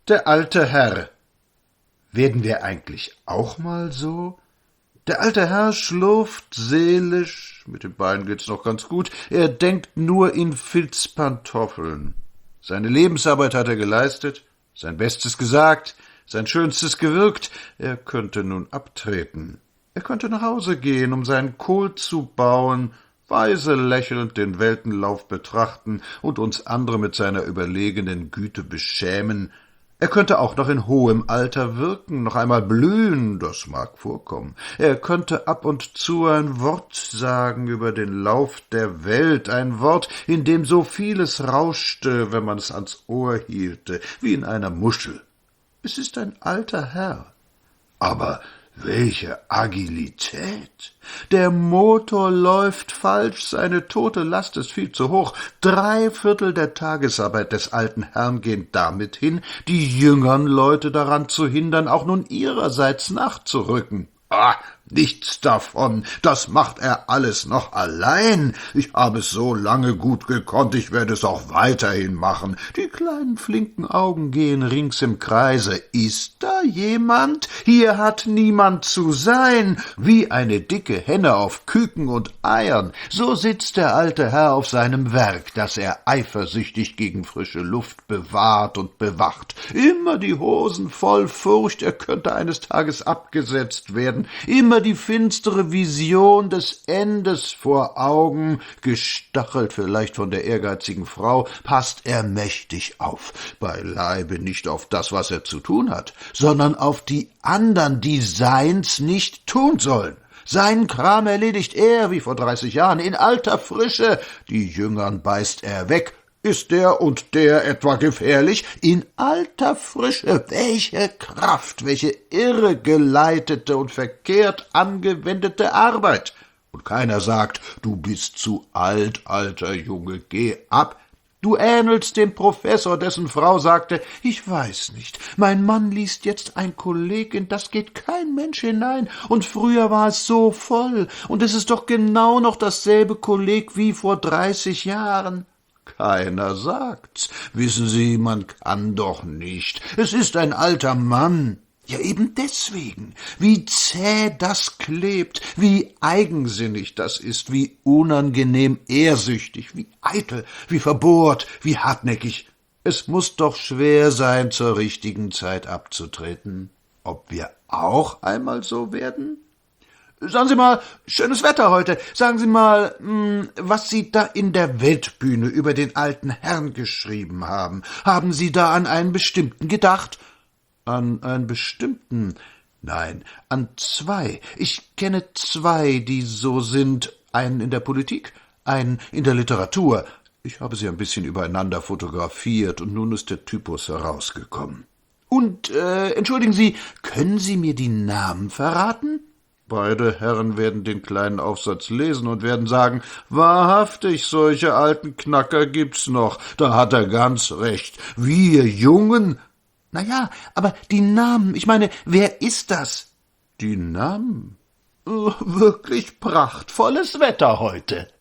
Der alte Herr. Werden wir eigentlich auch mal so? Der alte Herr schlurft seelisch, mit den Beinen geht's noch ganz gut, er denkt nur in Filzpantoffeln. Seine Lebensarbeit hat er geleistet, sein Bestes gesagt, sein Schönstes gewirkt, er könnte nun abtreten. Er könnte nach Hause gehen, um seinen Kohl zu bauen, weise lächelnd den Weltenlauf betrachten und uns andere mit seiner überlegenen Güte beschämen. Er könnte auch noch in hohem Alter wirken, noch einmal blühen, das mag vorkommen. Er könnte ab und zu ein Wort sagen über den Lauf der Welt, ein Wort, in dem so vieles rauschte, wenn man es ans Ohr hielte, wie in einer Muschel. Es ist ein alter Herr. Aber welche Agilität! Der Motor läuft falsch, seine tote Last ist viel zu hoch. 3/4 der Tagesarbeit des alten Herrn gehen damit hin, die jüngeren Leute daran zu hindern, auch nun ihrerseits nachzurücken. Ah, nichts davon, das macht er alles noch allein. Ich habe es so lange gut gekonnt, ich werde es auch weiterhin machen. Die kleinen flinken Augen gehen rings im Kreise. Ist da jemand? Hier hat niemand zu sein. Wie eine dicke Henne auf Küken und Eiern. So sitzt der alte Herr auf seinem Werk, das er eifersüchtig gegen frische Luft bewahrt und bewacht. Immer die Hosen voll Furcht, er könnte eines Tages abgesetzt werden. Immer die finstere Vision des Endes vor Augen, gestachelt vielleicht von der ehrgeizigen Frau, passt er mächtig auf, beileibe nicht auf das, was er zu tun hat, sondern auf die andern, die seins nicht tun sollen. Seinen Kram erledigt er, wie vor 30 Jahren, in alter Frische, die Jüngern beißt er weg. Ist der und der etwa gefährlich? In alter Frische, welche Kraft, welche irregeleitete und verkehrt angewendete Arbeit! Und keiner sagt, du bist zu alt, alter Junge, geh ab. Du ähnelst dem Professor, dessen Frau sagte, ich weiß nicht, mein Mann liest jetzt ein Kolleg, in das geht kein Mensch hinein, und früher war es so voll, und es ist doch genau noch dasselbe Kolleg wie vor 30 Jahren. Keiner sagt's. Wissen Sie, man kann doch nicht. Es ist ein alter Mann. Ja, eben deswegen. Wie zäh das klebt, wie eigensinnig das ist, wie unangenehm ehrsüchtig, wie eitel, wie verbohrt, wie hartnäckig. Es muß doch schwer sein, zur richtigen Zeit abzutreten. Ob wir auch einmal so werden? Sagen Sie mal, schönes Wetter heute. Sagen Sie mal, was Sie da in der Weltbühne über den alten Herrn geschrieben haben. Haben Sie da an einen bestimmten gedacht? An einen bestimmten? Nein, an 2. Ich kenne 2, die so sind. Einen in der Politik, einen in der Literatur. Ich habe sie ein bisschen übereinander fotografiert und nun ist der Typus herausgekommen. Und, entschuldigen Sie, können Sie mir die Namen verraten? Beide Herren werden den kleinen Aufsatz lesen und werden sagen, wahrhaftig, solche alten Knacker gibt's noch, da hat er ganz recht. Wir Jungen? Na ja, aber die Namen, ich meine, wer ist das? Die Namen? Wirklich prachtvolles Wetter heute.